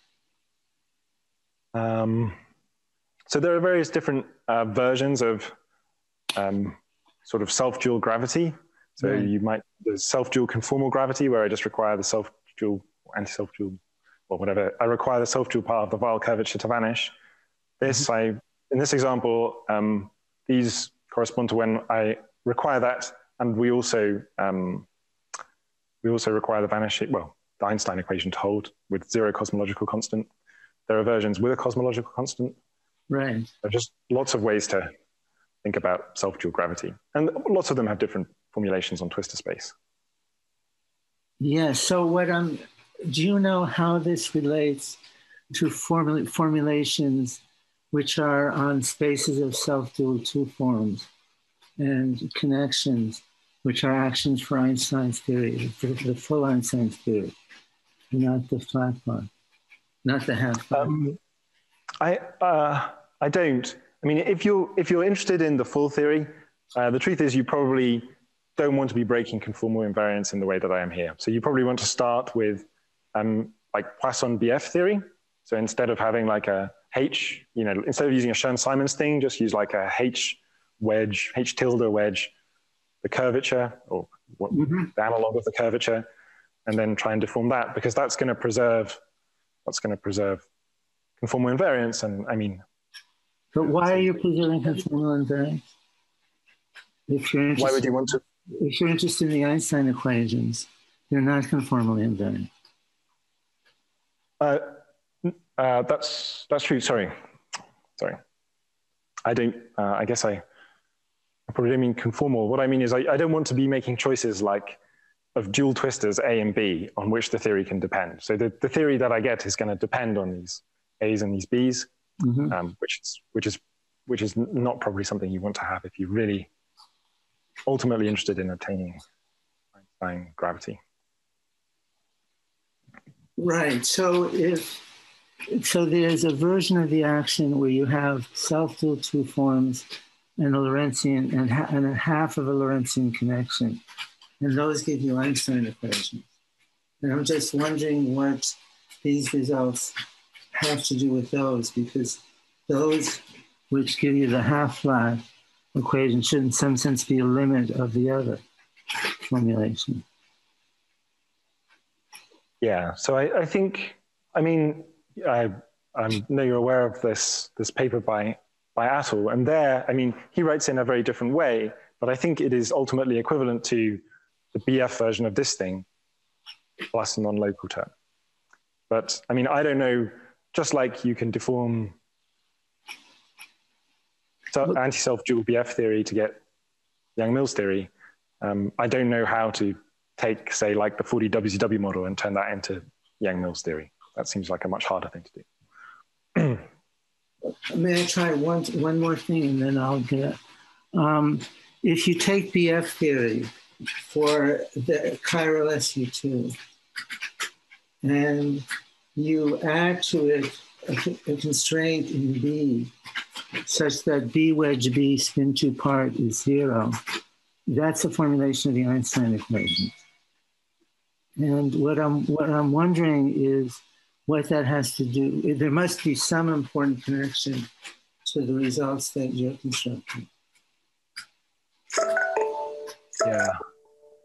Um, so there are various different uh, versions of um, sort of self-dual gravity. So right. you might, there's self-dual conformal gravity, where I just require the self-dual, anti-self-dual, or whatever. I require the self-dual part of the Weyl curvature to vanish. This, mm-hmm. I, in this example, um, these correspond to when I require that, and we also, um, we also require the vanishing, well, the Einstein equation to hold with zero cosmological constant. There are versions with a cosmological constant. Right. There are just lots of ways to think about self-dual gravity. And lots of them have different formulations on twistor space. Yeah, so what I'm, do you know how this relates to formula, formulations which are on spaces of self-dual two forms and connections which are actions for Einstein's theory, for the full Einstein's theory, not the flat part? Not the half. Um, I uh, I don't. I mean, if you're if you're interested in the full theory, uh, the truth is you probably don't want to be breaking conformal invariance in the way that I am here. So you probably want to start with um, like Poisson B F theory. So instead of having like a H, you know, instead of using a Chern-Simons thing, just use like a H wedge, H tilde wedge, the curvature or what, mm-hmm. the analog of the curvature, and then try and deform that, because that's going to preserve. That's going to preserve conformal invariance, and I mean. But why are you preserving conformal invariance? If you're why would you want to? If you're interested in the Einstein equations, they're not conformally invariant. Uh, uh, that's that's true. Sorry, sorry. I don't. Uh, I guess I, I probably don't mean conformal. What I mean is I, I don't want to be making choices like of dual twistors A and B on which the theory can depend. So the, the theory that I get is going to depend on these A's and these B's, mm-hmm. um, which is which is which is not probably something you want to have if you're really ultimately interested in obtaining Einstein gravity. Right. So if so, there's a version of the action where you have self-dual two forms and a Lorentzian and, ha- and a half of a Lorentzian connection. And those give you Einstein equations. And I'm just wondering what these results have to do with those, because those which give you the half-flat equation should in some sense be a limit of the other formulation. Yeah, so I, I think, I mean, I, I know you're aware of this, this paper by, by Attal, and there, I mean, he writes in a very different way, but I think it is ultimately equivalent to the B F version of this thing, plus a non-local term. But I mean, I don't know, just like you can deform so anti-self-dual B F theory to get Yang-Mills theory, um, I don't know how to take, say, like the forty W C W model and turn that into Yang-Mills theory. That seems like a much harder thing to do. May I try one, one more thing and then I'll get it. Um, if you take B F theory for the chiral S U two, and you add to it a, a constraint in B such that B wedge B spin two part is zero, that's a formulation of the Einstein equation. And what I'm, what I'm wondering is what that has to do. There must be some important connection to the results that you're constructing. Yeah.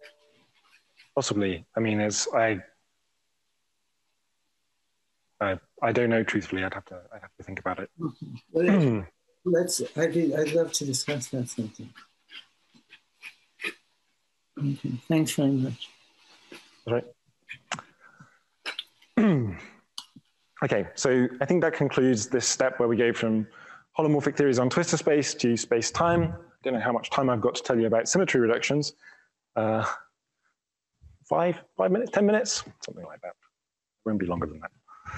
Possibly. I mean, as I, I I don't know, truthfully. I'd have to, I'd have to think about it. Okay. Well, let's, I'd, I'd love to discuss that sometime. Okay, thanks very much. All right. Okay, so I think that concludes this step where we go from holomorphic theories on twistor space to space-time. I don't know how much time I've got to tell you about symmetry reductions. Uh, five, five minutes, ten minutes, something like that. It won't be longer than that.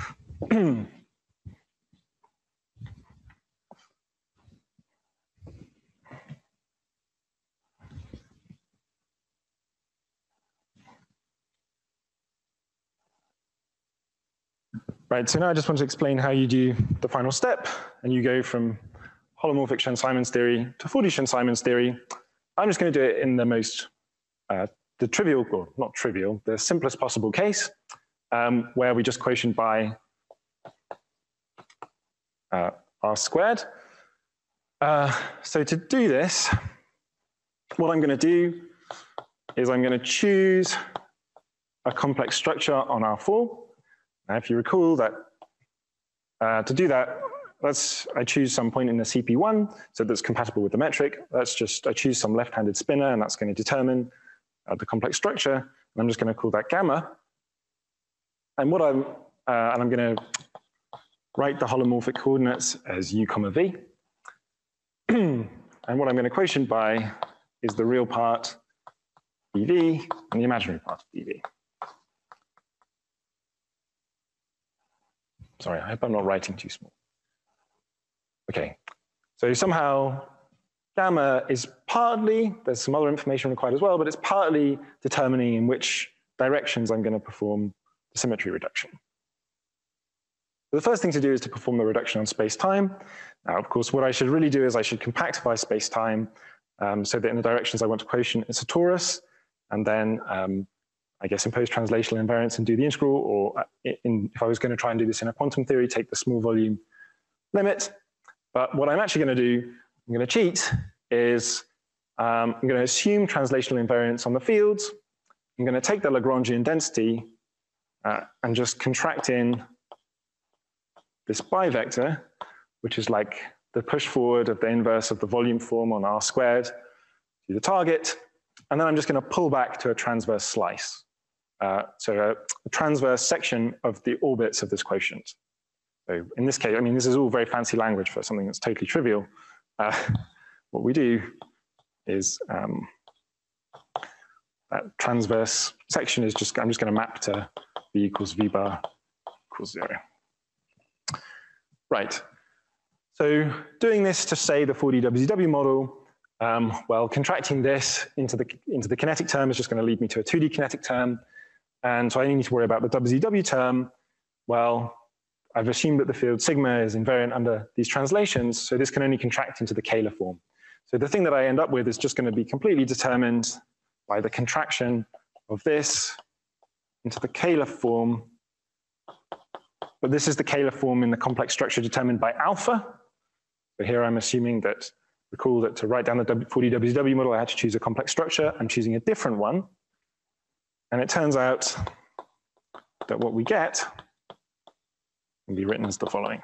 Right, so now I just want to explain how you do the final step, and you go from holomorphic Chern-Simons theory to four D Chern-Simons theory. I'm just going to do it in the most, uh, the trivial, or not trivial, the simplest possible case, um, where we just quotient by uh, R squared. Uh, so to do this, what I'm going to do is I'm going to choose a complex structure on R four. Now, if you recall that, uh, to do that, let's, I choose some point in the C P one, so that's compatible with the metric. That's just, I choose some left-handed spinner, and that's going to determine uh, the complex structure. And I'm just going to call that gamma. And what I'm, uh, and I'm going to write the holomorphic coordinates as u comma v. And what I'm going to quotient by is the real part dv and the imaginary part of dv. Sorry, I hope I'm not writing too small. Okay, so somehow gamma is partly, there's some other information required as well, but it's partly determining in which directions I'm going to perform the symmetry reduction. The first thing to do is to perform the reduction on space-time. Now, of course, what I should really do is I should compactify space-time um, so that in the directions I want to quotient, it's a torus, and then um, I guess impose translational invariance and do the integral, or in, if I was going to try and do this in a quantum theory, take the small volume limit. But what I'm actually going to do, I'm going to cheat, is um, I'm going to assume translational invariance on the fields. I'm going to take the Lagrangian density uh, and just contract in this bivector, which is like the push forward of the inverse of the volume form on R squared to the target. And then I'm just going to pull back to a transverse slice. Uh, so a, a transverse section of the orbits of this quotient. So in this case, I mean, this is all very fancy language for something that's totally trivial. Uh, what we do is um, that transverse section is just, I'm just going to map to v equals v bar equals zero. Right. So doing this to say the four D W Z W model, um, well, contracting this into the, into the kinetic term is just going to lead me to a two D kinetic term. And so I need to worry about the W Z W term. Well, I've assumed that the field sigma is invariant under these translations, so this can only contract into the Kähler form. So the thing that I end up with is just going to be completely determined by the contraction of this into the Kähler form. But this is the Kähler form in the complex structure determined by alpha. So here I'm assuming that, recall that to write down the four D W Z W model, I had to choose a complex structure. I'm choosing a different one. And it turns out that what we get can be written as the following.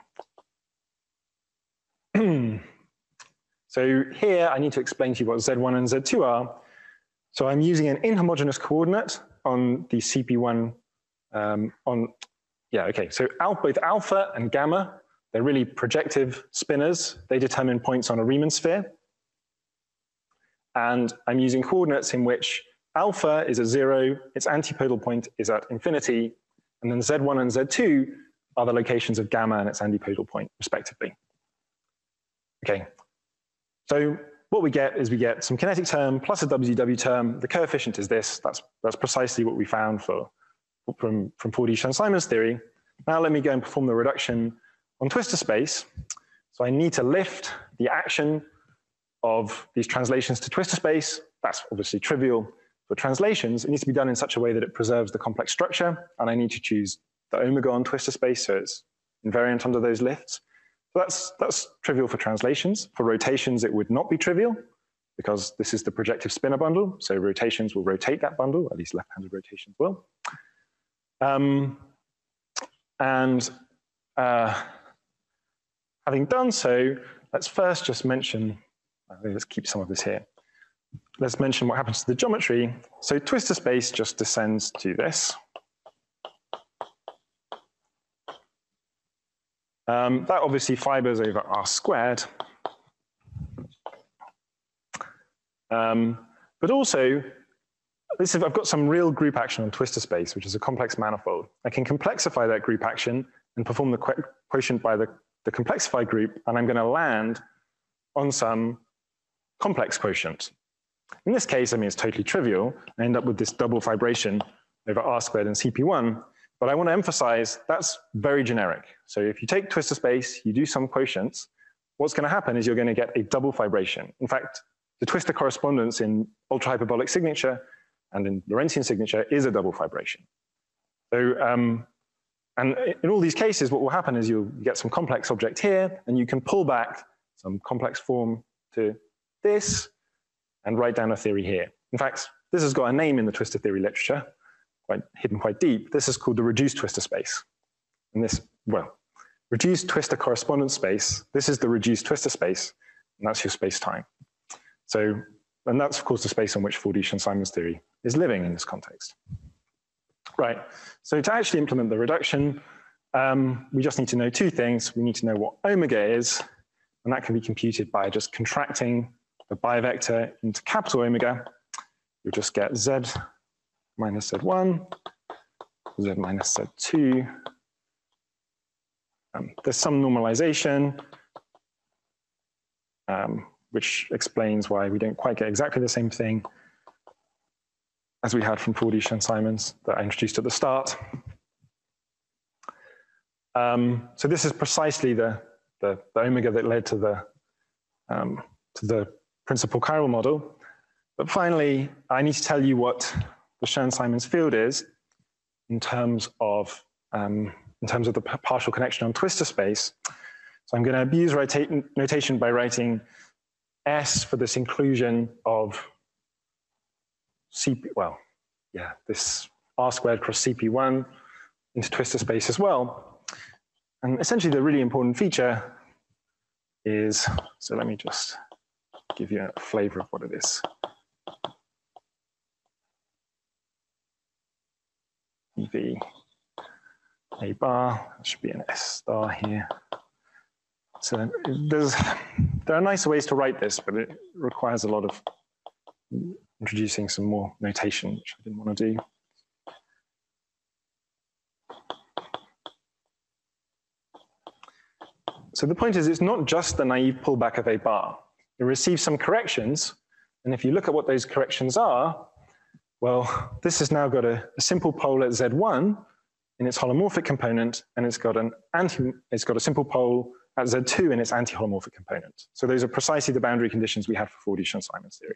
So here I need to explain to you what Z one and Z two are. So I'm using an inhomogeneous coordinate on the C P one um, on, yeah, okay. So alpha, both alpha and gamma, they're really projective spinners. They determine points on a Riemann sphere. And I'm using coordinates in which alpha is at zero, its antipodal point is at infinity, and then Z one and Z two are the locations of gamma and its antipodal point, respectively. Okay, so what we get is we get some kinetic term plus a W Z W term. The coefficient is this. That's, that's precisely what we found for, from, from four D Chern-Simons theory. Now let me go and perform the reduction on twistor space. So I need to lift the action of these translations to twistor space. That's obviously trivial. For translations, it needs to be done in such a way that it preserves the complex structure, and I need to choose the omega on twistor space, so it's invariant under those lifts. So that's, that's trivial for translations. For rotations, it would not be trivial, because this is the projective spinor bundle, so rotations will rotate that bundle, at least left-handed rotations will. Um, and uh, having done so, let's first just mention, let's keep some of this here. Let's mention what happens to the geometry. So twistor space just descends to this. Um, that obviously fibers over R squared. Um, but also, this is, I've got some real group action on twistor space, which is a complex manifold. I can complexify that group action and perform the quotient by the, the complexified group, and I'm going to land on some complex quotient. In this case, I mean, it's totally trivial. I end up with this double fibration over R squared and C P one. But I want to emphasize that's very generic. So if you take twistor space, you do some quotients, what's going to happen is you're going to get a double fibration. In fact, the twistor correspondence in ultra-hyperbolic signature and in Lorentzian signature is a double fibration. So, um, and in all these cases, what will happen is you'll get some complex object here, and you can pull back some complex form to this and write down a theory here. In fact, this has got a name in the twistor theory literature, quite hidden quite deep. This is called the reduced twistor space. And this, well, reduced twistor correspondence space, this is the reduced twistor space, and that's your space-time. So, and that's of course the space on which Fordische-Simons theory is living in this context. Right, so to actually implement the reduction, um, we just need to know two things. We need to know what omega is, and that can be computed by just contracting the bivector into capital omega. You'll just get Z minus Z one, Z minus Z two. Um, there's some normalization, um, which explains why we don't quite get exactly the same thing as we had from Fordische-Simons that I introduced at the start. Um, so this is precisely the, the, the omega that led to the, um, to the principal chiral model. But finally, I need to tell you what the Chern-Simons field is in terms of um, in terms of the partial connection on twistor space. So I'm going to abuse notation by writing S for this inclusion of C P, well, yeah, this R squared cross C P one into twistor space as well. And essentially, the really important feature is, so let me just give you a flavor of what it is. E V A bar, that should be an S star here. So there's, there are nicer ways to write this, but it requires a lot of introducing some more notation, which I didn't want to do. So the point is, it's not just the naive pullback of a bar. It receives some corrections, and if you look at what those corrections are, well, this has now got a, a simple pole at Z one in its holomorphic component, and it's got an anti, it's got a simple pole at Z two in its anti-holomorphic component. So those are precisely the boundary conditions we have for Fordische-Simons theory.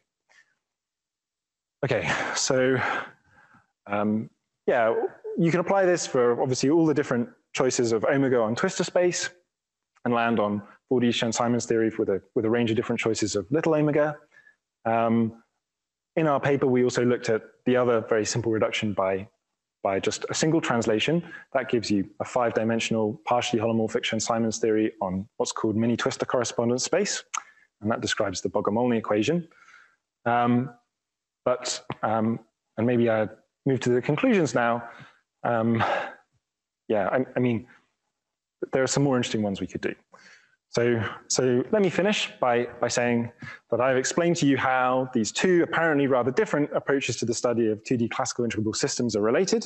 Okay, so um, yeah, you can apply this for obviously all the different choices of omega on twistor space and land on Fordische-Simons theory with a, with a range of different choices of little omega. Um, in our paper, we also looked at the other very simple reduction by, by just a single translation. That gives you a five-dimensional partially holomorphic Chern-Simons theory on what's called mini twistor correspondence space, and that describes the Bogomolny equation. Um, but, um, and maybe I move to the conclusions now. Um, yeah, I, I mean, there are some more interesting ones we could do. So, so let me finish by, by saying that I've explained to you how these two apparently rather different approaches to the study of two D classical integrable systems are related.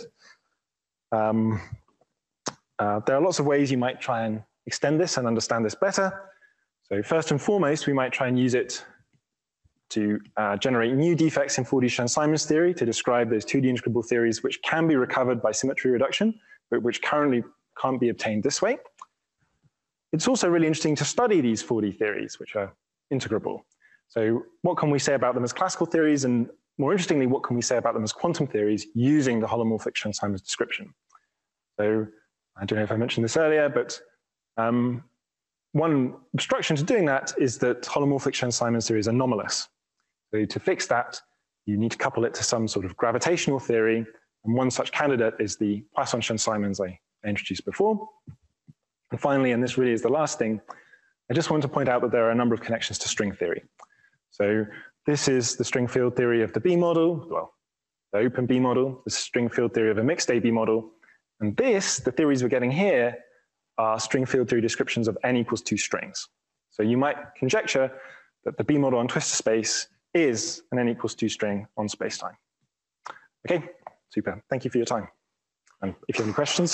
Um, uh, there are lots of ways you might try and extend this and understand this better. So first and foremost, we might try and use it to uh, generate new defects in Fordische-Simons theory to describe those two D integrable theories which can be recovered by symmetry reduction, but which currently can't be obtained this way. It's also really interesting to study these four D theories, which are integrable. So what can we say about them as classical theories? And more interestingly, what can we say about them as quantum theories using the holomorphic Chern-Simons description? So I don't know if I mentioned this earlier, but um, one obstruction to doing that is that holomorphic Chern-Simons theory is anomalous. So to fix that, you need to couple it to some sort of gravitational theory. And one such candidate is the Poisson Chern-Simons I introduced before. And finally, and this really is the last thing, I just want to point out that there are a number of connections to string theory. So this is the string field theory of the B model, well, the open B model, the string field theory of a mixed A B model. And this, the theories we're getting here, are string field theory descriptions of n equals two strings. So you might conjecture that the B model on twistor space is an n equals two string on spacetime. Okay, super. Thank you for your time. And if you have any questions.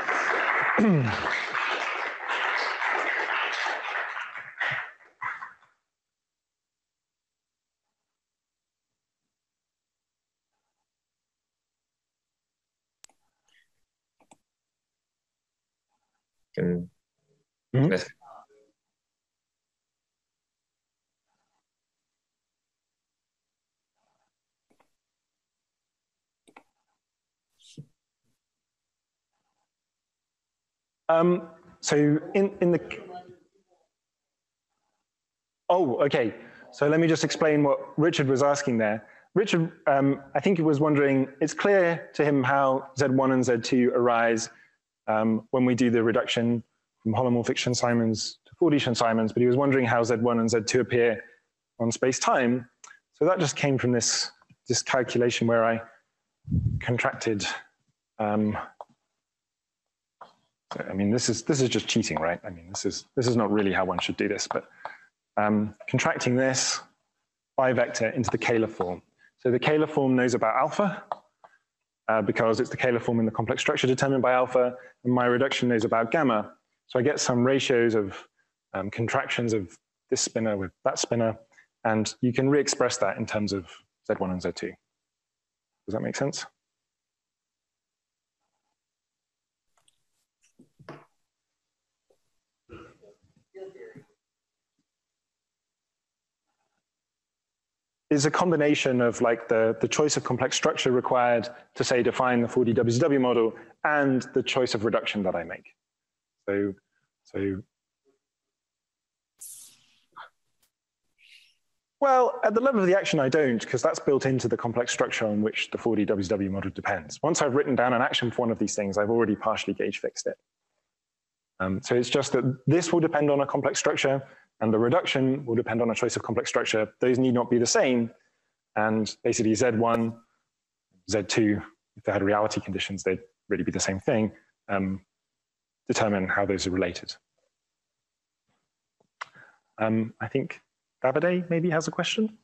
Can, Mm-hmm. yes. Um, so in, in the, oh, okay. So let me just explain what Richard was asking there. Richard, um, I think he was wondering, it's clear to him how Z one and Z two arise um, when we do the reduction from holomorphic Shen-Simons to four D Shen-Simons, but he was wondering how Z one and Z two appear on space-time. So that just came from this, this calculation where I contracted, um, so, I mean, this is, this is just cheating, right? I mean, this is, this is not really how one should do this, but um, contracting this bivector into the Kähler form. So the Kähler form knows about alpha, uh, because it's the Kähler form in the complex structure determined by alpha, and my reduction knows about gamma. So I get some ratios of um, contractions of this spinor with that spinor, and you can re-express that in terms of Z one and Z two. Does that make sense? Is a combination of like the, the choice of complex structure required to say define the four D W Z W model and the choice of reduction that I make. So, so well, at the level of the action, I don't, because that's built into the complex structure on which the four D W Z W model depends. Once I've written down an action for one of these things, I've already partially gauge fixed it. Um, so it's just that this will depend on a complex structure, and the reduction will depend on a choice of complex structure. Those need not be the same. And basically Z one, Z two, if they had reality conditions, they'd really be the same thing. Um, determine how those are related. Um, I think Davide maybe has a question.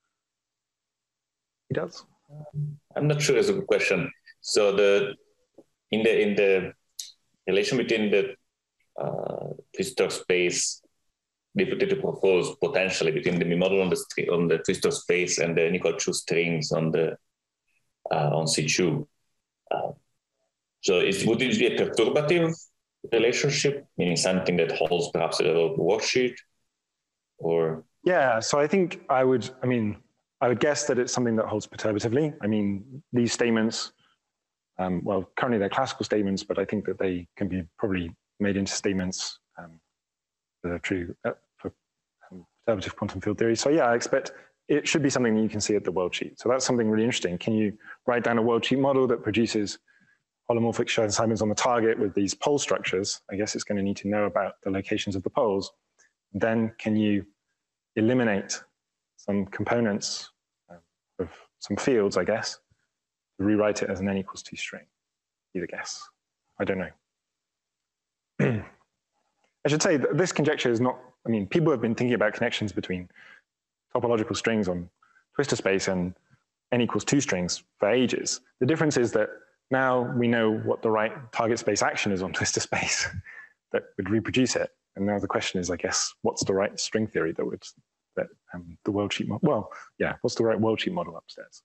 He does. I'm not sure it's a good question. So the in the in the relation between the uh, twistor space that you propose potentially between the B model on the on the twistor space and the unequal two strings on the uh, on C two. Uh, so is, would it be a perturbative relationship, meaning something that holds perhaps a little worksheet, or? Yeah, so I think I would, I mean, I would guess that it's something that holds perturbatively. I mean, these statements, um, well, currently they're classical statements, but I think that they can be probably made into statements um, that are true uh, for um, perturbative quantum field theory. So yeah, I expect it should be something that you can see at the worldsheet. So that's something really interesting. Can you write down a worldsheet model that produces holomorphic Shen-Simons on the target with these pole structures? I guess it's going to need to know about the locations of the poles. Then can you eliminate some components uh, of some fields, I guess, to rewrite it as an n equals two string? Either guess. I don't know. I should say that this conjecture is not, I mean, people have been thinking about connections between topological strings on twistor space and n equals two strings for ages. The difference is that now we know what the right target space action is on twistor space that would reproduce it. And now the question is, I guess, what's the right string theory that would, that um, the worldsheet model, well, yeah, what's the right worldsheet model upstairs?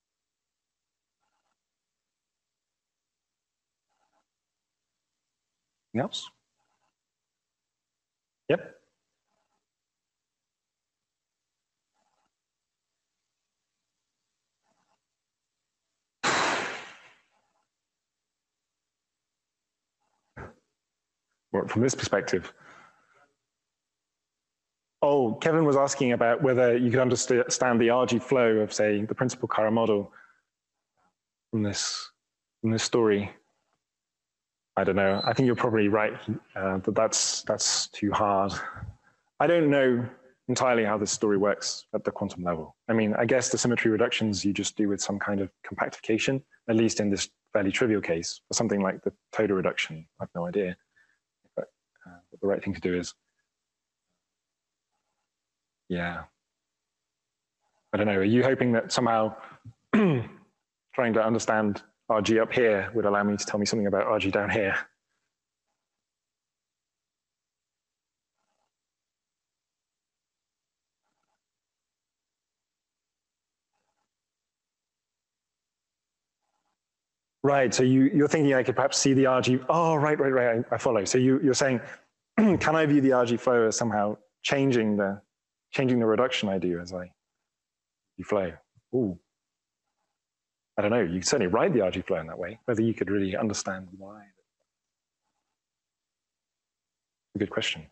Anything else? Yep. Well, from this perspective. Oh, Kevin was asking about whether you could understand the R G flow of, say, the principal Kara model from this, from this story. I don't know. I think you're probably right, uh, but that's, that's too hard. I don't know entirely how this story works at the quantum level. I mean, I guess the symmetry reductions you just do with some kind of compactification, at least in this fairly trivial case. For something like the Toda reduction, I have no idea. But uh, what the right thing to do is, yeah. I don't know, are you hoping that somehow trying to understand R G up here would allow me to tell me something about R G down here? Right, so you, you're thinking I could perhaps see the R G, oh, right, right, right, I, I follow. So you, you're saying, can I view the R G flow as somehow changing the, changing the reduction I do as I you flow? Ooh. I don't know, you could certainly write the R G flow in that way, whether you could really understand why. A good question.